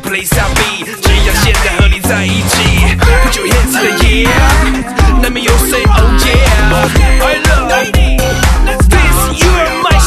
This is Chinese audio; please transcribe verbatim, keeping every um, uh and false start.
place I'll be， 只要现在和你在一起 ，Put your hands in the air， 难免有 say oh yeah， 快乐 ，This you are my